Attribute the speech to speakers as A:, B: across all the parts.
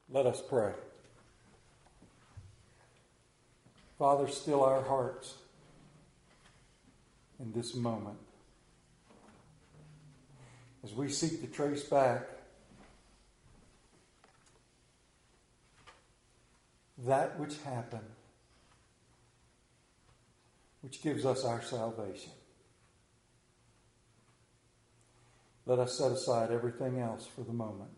A: Let us pray. Father, still our hearts in this moment as we seek to trace back that which happened, which gives us our salvation. Let us set aside everything else for the moment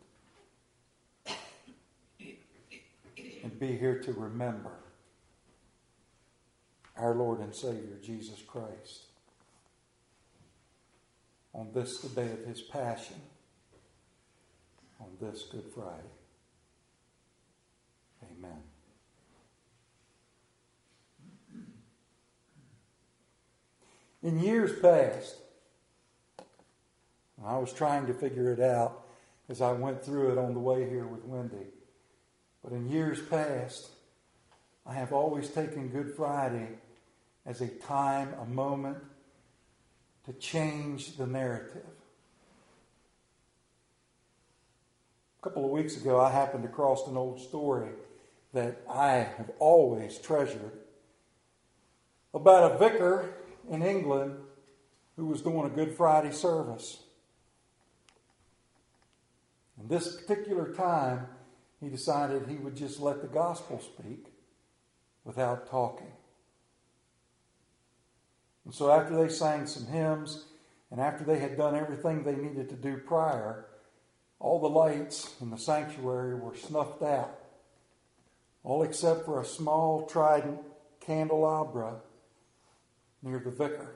A: and be here to remember our Lord and Savior, Jesus Christ, on this, the day of His Passion, on this Good Friday. Amen. In years past, I was trying to figure it out as I went through it on the way here with Wendy, but in years past, I have always taken Good Friday as a time, a moment to change the narrative. A couple of weeks ago, I happened across an old story that I have always treasured about a vicar in England who was doing a Good Friday service. And this particular time, he decided he would just let the gospel speak without talking. And so after they sang some hymns, and after they had done everything they needed to do prior, all the lights in the sanctuary were snuffed out, all except for a small trident candelabra near the vicar.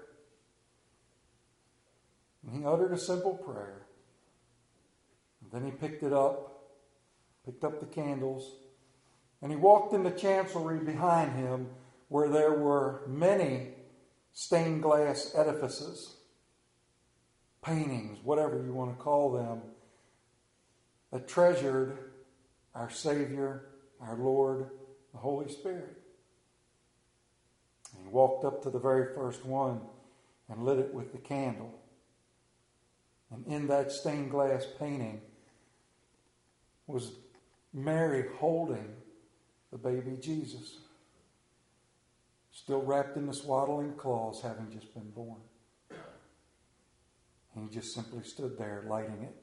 A: And he uttered a simple prayer. And then he picked up the candles, and he walked in the chancellery behind him where there were many stained glass edifices, paintings, whatever you want to call them, that treasured our Savior, our Lord, the Holy Spirit. And he walked up to the very first one and lit it with the candle. And in that stained glass painting was Mary holding the baby Jesus, still wrapped in the swaddling cloths, having just been born. And he just simply stood there lighting it.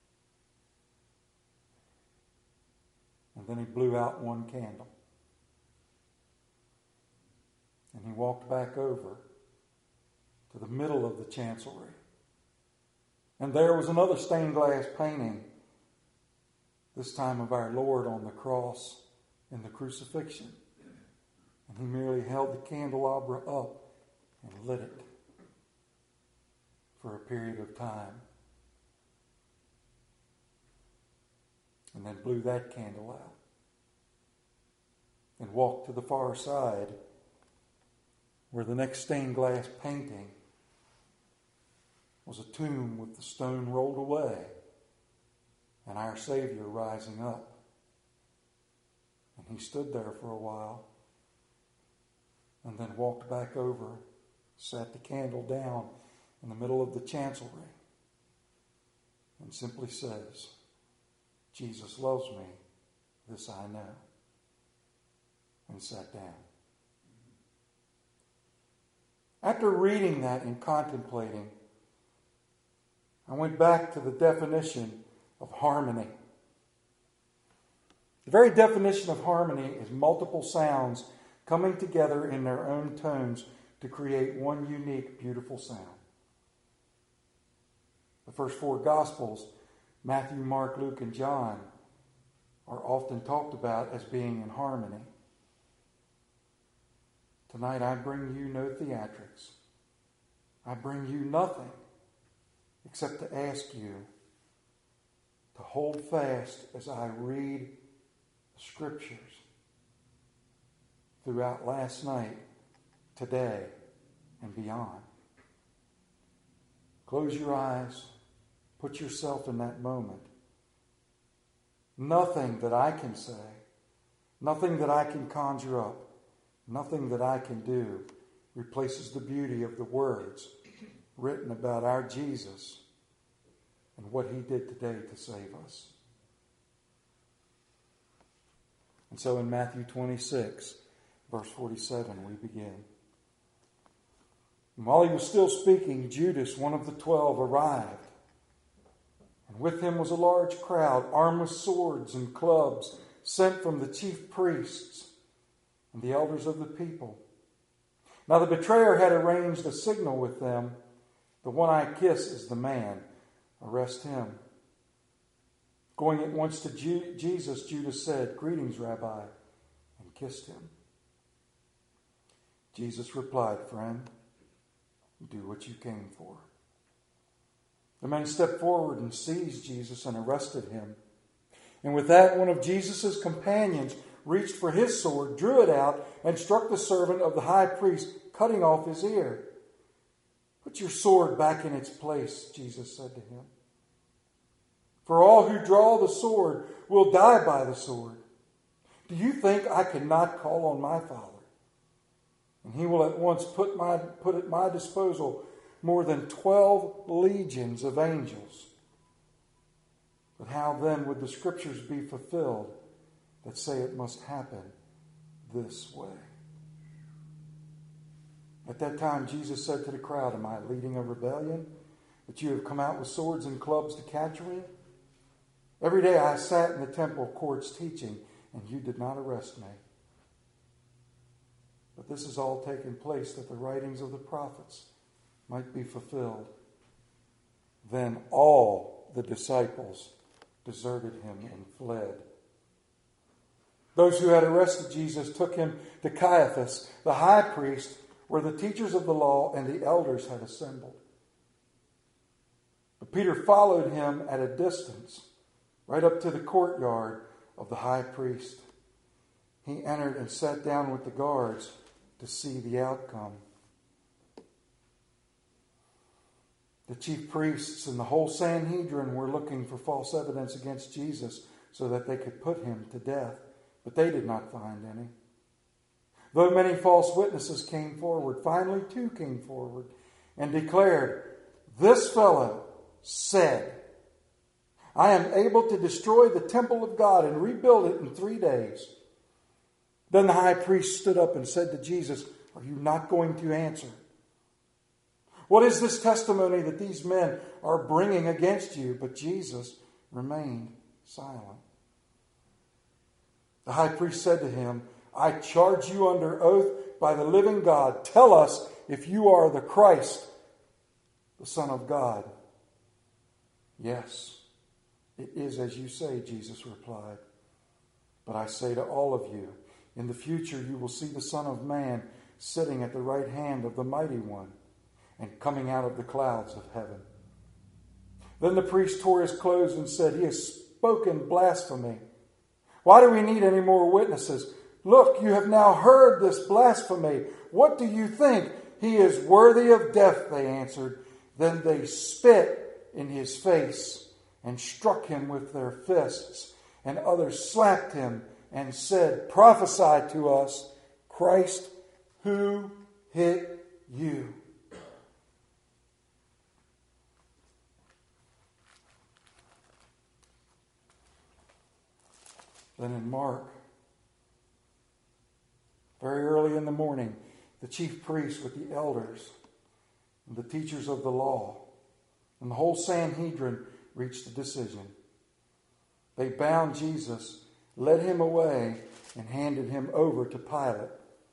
A: And then he blew out one candle. And he walked back over to the middle of the chancellery. And there was another stained glass painting, this time of our Lord on the cross in the crucifixion. And he merely held the candelabra up and lit it for a period of time. And then blew that candle out. And walked to the far side where the next stained glass painting was a tomb with the stone rolled away and our Savior rising up. And he stood there for a while and then walked back over, sat the candle down in the middle of the chancellery and simply says, "Jesus loves me, this I know," and sat down. After reading that and contemplating, I went back to the definition of harmony. The very definition of harmony is multiple sounds coming together in their own tones to create one unique, beautiful sound. The first four Gospels, Matthew, Mark, Luke, and John, are often talked about as being in harmony. Tonight I bring you no theatrics. I bring you nothing except to ask you to hold fast as I read the Scriptures throughout last night, today, and beyond. Close your eyes. Put yourself in that moment. Nothing that I can say, nothing that I can conjure up, nothing that I can do replaces the beauty of the words written about our Jesus and what he did today to save us. And so in Matthew 26, verse 47, we begin. And while he was still speaking, Judas, one of the 12, arrived. And with him was a large crowd, armed with swords and clubs, sent from the chief priests and the elders of the people. Now the betrayer had arranged a signal with them. The one I kiss is the man. Arrest him. Going at once to Jesus, Judas said, "Greetings, Rabbi," and kissed him. Jesus replied, "Friend, do what you came for." The men stepped forward and seized Jesus and arrested him. And with that, one of Jesus' companions reached for his sword, drew it out, and struck the servant of the high priest, cutting off his ear. "Put your sword back in its place," Jesus said to him. "For all who draw the sword will die by the sword. Do you think I cannot call on my Father? And he will at once put at my disposal more than 12 legions of angels. But how then would the scriptures be fulfilled that say it must happen this way?" At that time, Jesus said to the crowd, "Am I leading a rebellion, that you have come out with swords and clubs to catch me? Every day I sat in the temple courts teaching, and you did not arrest me. But this has all taken place that the writings of the prophets might be fulfilled." Then all the disciples deserted him and fled. Those who had arrested Jesus took him to Caiaphas, the high priest, where the teachers of the law and the elders had assembled. But Peter followed him at a distance, right up to the courtyard of the high priest. He entered and sat down with the guards to see the outcome. The chief priests and the whole Sanhedrin were looking for false evidence against Jesus so that they could put him to death, but they did not find any. Though many false witnesses came forward, finally 2 came forward and declared, "This fellow said, 'I am able to destroy the temple of God and rebuild it in 3 days.'" Then the high priest stood up and said to Jesus, "Are you not going to answer? What is this testimony that these men are bringing against you?" But Jesus remained silent. The high priest said to him, "I charge you under oath by the living God. Tell us if you are the Christ, the Son of God." "Yes, it is as you say," Jesus replied. "But I say to all of you, in the future you will see the Son of Man sitting at the right hand of the Mighty One and coming out of the clouds of heaven." Then the priest tore his clothes and said, "He has spoken blasphemy. Why do we need any more witnesses? Look, you have now heard this blasphemy. What do you think?" "He is worthy of death," they answered. Then they spit in his face and struck him with their fists, and others slapped him and said, "Prophesy to us, Christ, who hit you?" Then in Mark, very early in the morning, the chief priests with the elders and the teachers of the law and the whole Sanhedrin reached a decision. They bound Jesus, led him away, and handed him over to Pilate.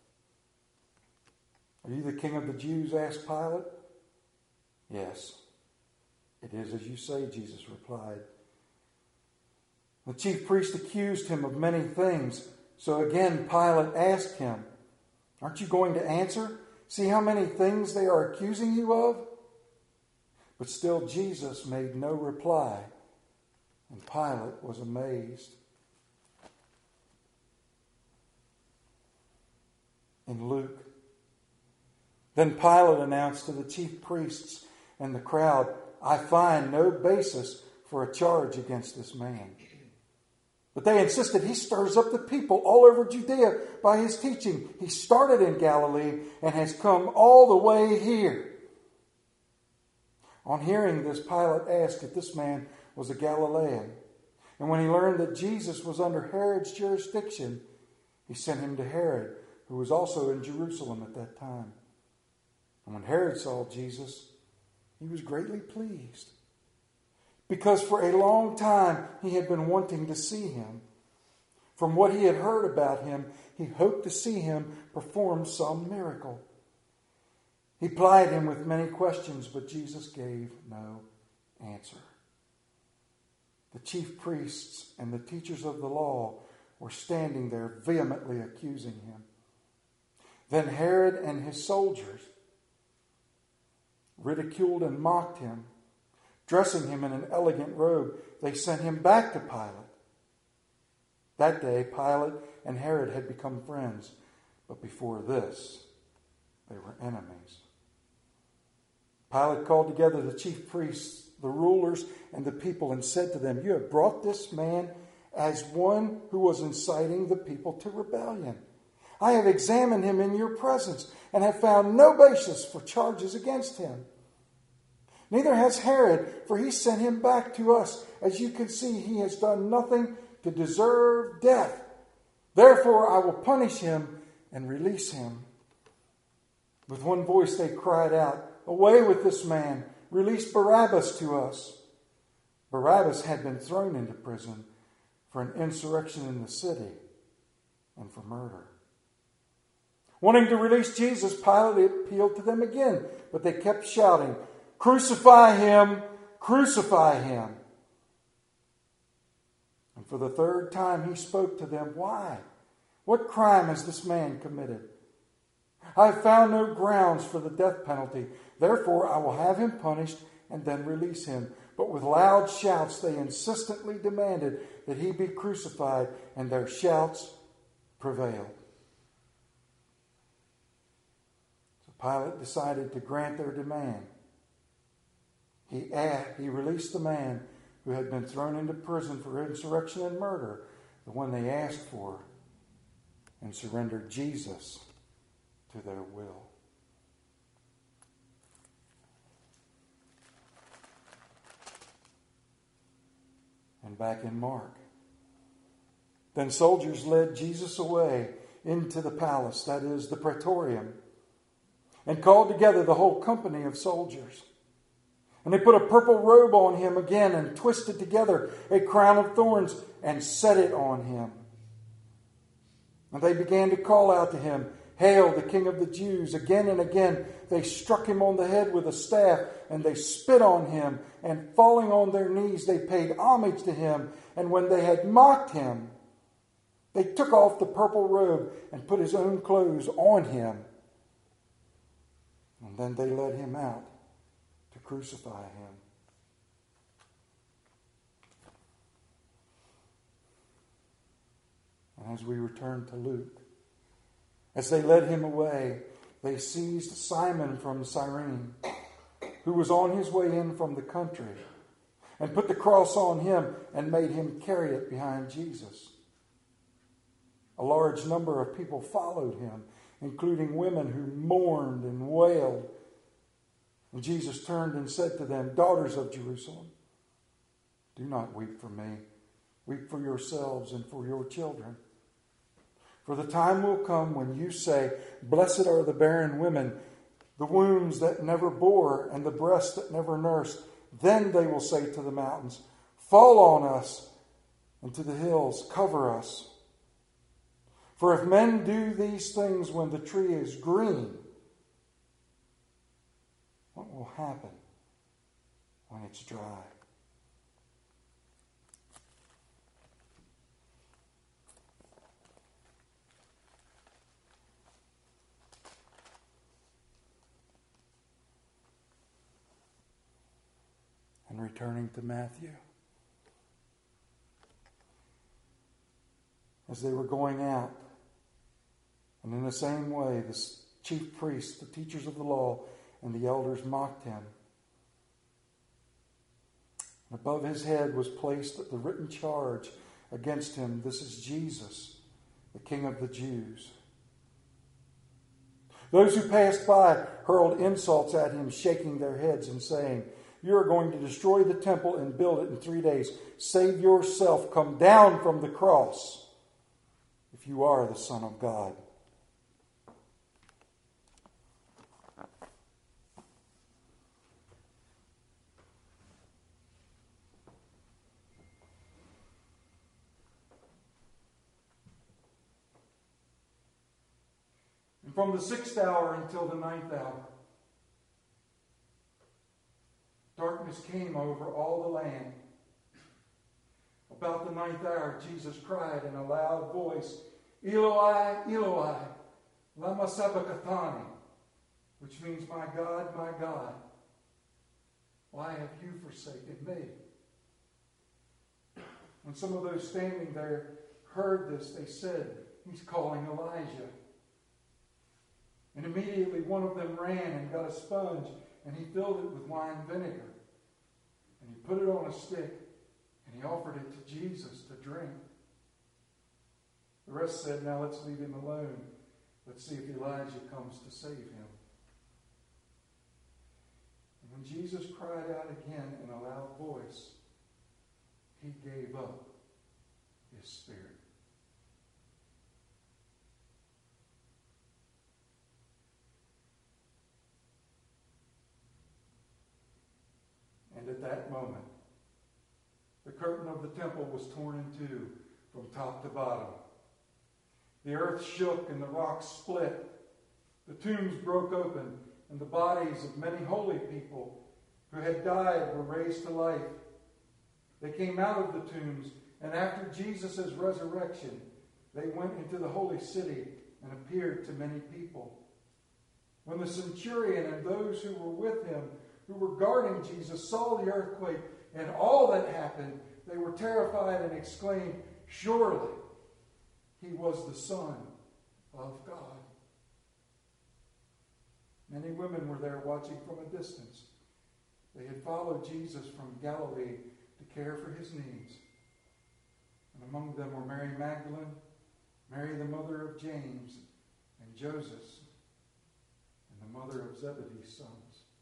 A: "Are you the king of the Jews?" asked Pilate. "Yes, it is as you say," Jesus replied. The chief priest accused him of many things. So again Pilate asked him, "Aren't you going to answer? See how many things they are accusing you of?" But still Jesus made no reply, and Pilate was amazed. In Luke, then Pilate announced to the chief priests and the crowd, "I find no basis for a charge against this man." But they insisted, "He stirs up the people all over Judea by his teaching. He started in Galilee and has come all the way here." On hearing this, Pilate asked if this man was a Galilean. And when he learned that Jesus was under Herod's jurisdiction, he sent him to Herod, who was also in Jerusalem at that time. And when Herod saw Jesus, he was greatly pleased, because for a long time he had been wanting to see him. From what he had heard about him, he hoped to see him perform some miracle. He plied him with many questions, but Jesus gave no answer. The chief priests and the teachers of the law were standing there vehemently accusing him. Then Herod and his soldiers ridiculed and mocked him. Dressing him in an elegant robe, they sent him back to Pilate. That day, Pilate and Herod had become friends, but before this, they were enemies. Pilate called together the chief priests, the rulers, and the people and said to them, "You have brought this man as one who was inciting the people to rebellion. I have examined him in your presence and have found no basis for charges against him. Neither has Herod, for he sent him back to us. As you can see, he has done nothing to deserve death. Therefore, I will punish him and release him." With one voice they cried out, "Away with this man! Release Barabbas to us." Barabbas had been thrown into prison for an insurrection in the city and for murder. Wanting to release Jesus, Pilate appealed to them again, but they kept shouting, "Crucify him! Crucify him!" And for the third time he spoke to them, "Why? What crime has this man committed? I have found no grounds for the death penalty. Therefore I will have him punished and then release him." But with loud shouts they insistently demanded that he be crucified, and their shouts prevailed. So Pilate decided to grant their demand. He released the man who had been thrown into prison for insurrection and murder, the one they asked for, and surrendered Jesus to their will. And back in Mark. Then soldiers led Jesus away into the palace, that is, the praetorium, and called together the whole company of soldiers. And they put a purple robe on him again and twisted together a crown of thorns and set it on him. And they began to call out to him, "Hail, the King of the Jews!" Again and again they struck him on the head with a staff, and they spit on him, and falling on their knees they paid homage to him. And when they had mocked him, they took off the purple robe and put his own clothes on him. And then they led him out to crucify him. And as we return to Luke, as they led him away, they seized Simon from Cyrene, who was on his way in from the country, and put the cross on him and made him carry it behind Jesus. A large number of people followed him, including women who mourned and wailed. And Jesus turned and said to them, "Daughters of Jerusalem, do not weep for me. Weep for yourselves and for your children. For the time will come when you say, 'Blessed are the barren women, the wombs that never bore, and the breasts that never nursed.' Then they will say to the mountains, 'Fall on us,' and to the hills, 'Cover us.' For if men do these things when the tree is green, what will happen when it's dry?" And returning to Matthew, as they were going out, and in the same way the chief priests, the teachers of the law, and the elders mocked him. And above his head was placed the written charge against him, "This is Jesus, the King of the Jews." Those who passed by hurled insults at him, shaking their heads and saying, "You are going to destroy the temple and build it in 3 days. Save yourself. Come down from the cross. if you are the Son of God. And from the 6th hour until the 9th hour, darkness came over all the land. About the 9th hour, Jesus cried in a loud voice, Eloi, Eloi, lama sabachthani, which means, my God, why have you forsaken me? When some of those standing there heard this, they said, he's calling Elijah. And immediately one of them ran and got a sponge, and he filled it with wine vinegar. And he put it on a stick, and he offered it to Jesus to drink. The rest said, now let's leave him alone. Let's see if Elijah comes to save him. And when Jesus cried out again in a loud voice, he gave up his spirit. And at that moment, the curtain of the temple was torn in two from top to bottom. The earth shook and the rocks split. The tombs broke open, and the bodies of many holy people who had died were raised to life. They came out of the tombs, and after Jesus' resurrection, they went into the holy city and appeared to many people. When the centurion and those who were with him, who were guarding Jesus, saw the earthquake and all that happened, they were terrified and exclaimed, surely he was the Son of God. Many women were there watching from a distance. They had followed Jesus from Galilee to care for his needs. And among them were Mary Magdalene, Mary the mother of James and Joseph, and the mother of Zebedee's sons.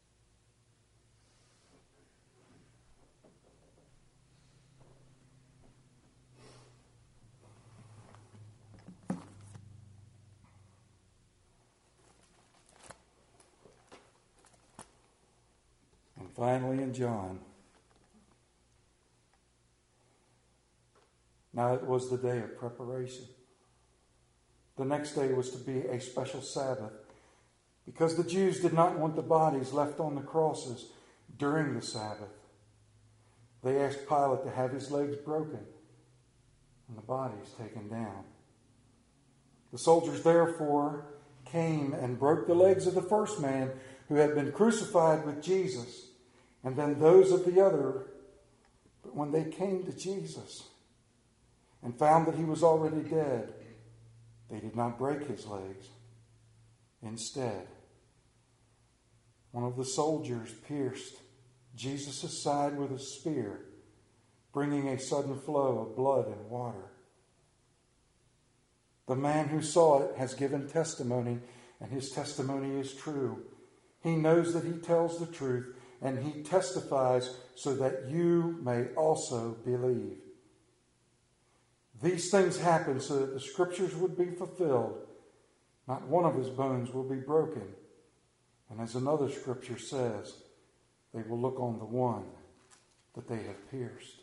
A: Finally, in John. Now it was the day of preparation. The next day was to be a special Sabbath, because the Jews did not want the bodies left on the crosses during the Sabbath. They asked Pilate to have his legs broken and the bodies taken down. The soldiers therefore came and broke the legs of the first man who had been crucified with Jesus, and then those of the other. But when they came to Jesus and found that he was already dead, they did not break his legs. Instead, one of the soldiers pierced Jesus' side with a spear, bringing a sudden flow of blood and water. The man who saw it has given testimony, and his testimony is true. He knows that he tells the truth, and he testifies so that you may also believe. These things happened so that the scriptures would be fulfilled. Not one of his bones will be broken. And as another scripture says, they will look on the one that they have pierced.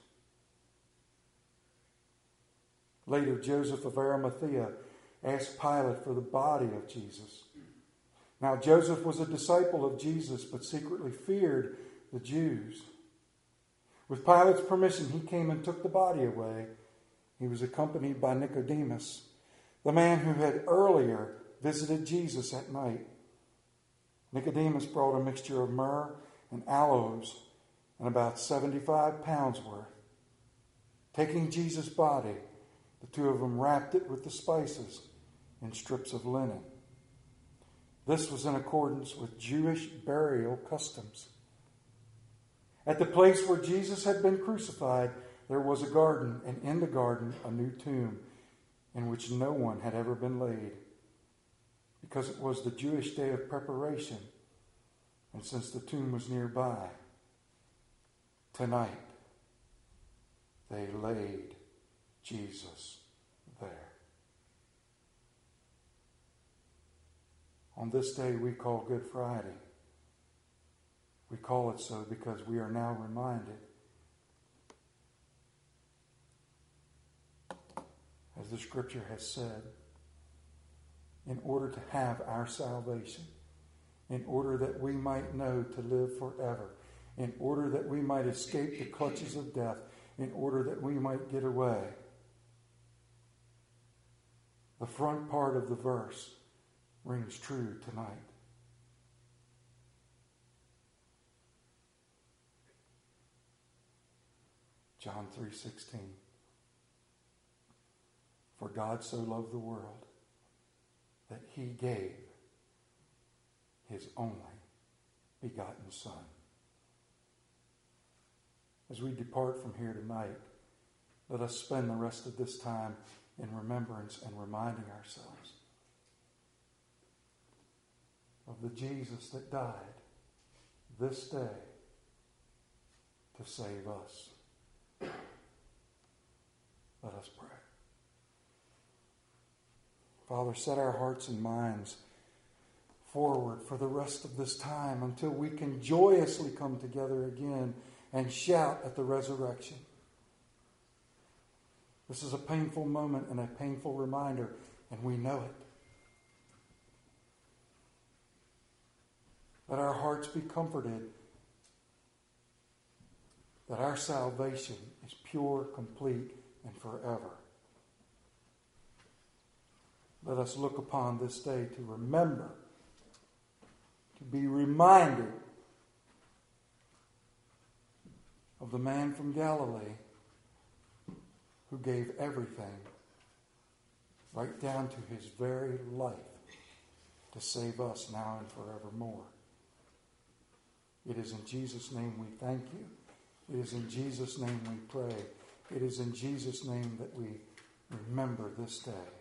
A: Later, Joseph of Arimathea asked Pilate for the body of Jesus. Now, Joseph was a disciple of Jesus, but secretly feared the Jews. With Pilate's permission, he came and took the body away. He was accompanied by Nicodemus, the man who had earlier visited Jesus at night. Nicodemus brought a mixture of myrrh and aloes and about 75 pounds worth. Taking Jesus' body, the two of them wrapped it with the spices in strips of linen. This was in accordance with Jewish burial customs. At the place where Jesus had been crucified, there was a garden, and in the garden a new tomb in which no one had ever been laid, because it was the Jewish day of preparation, and since the tomb was nearby, tonight they laid Jesus there. on this day we call Good Friday. We call it so because we are now reminded, as the Scripture has said, in order to have our salvation, in order that we might know to live forever, in order that we might escape the clutches of death, in order that we might get away. The front part of the verse rings true tonight. John 3:16. For God so loved the world that he gave his only begotten Son. As we depart from here tonight, let us spend the rest of this time in remembrance and reminding ourselves of the Jesus that died this day to save us. Let us pray. Father, set our hearts and minds forward for the rest of this time until we can joyously come together again and shout at the resurrection. This is a painful moment and a painful reminder, and we know it. Let our hearts be comforted that our salvation is pure, complete, and forever. Let us look upon this day to remember, to be reminded of the man from Galilee who gave everything, right down to his very life, to save us now and forevermore. It is in Jesus' name we thank you. It is in Jesus' name we pray. It is in Jesus' name that we remember this day.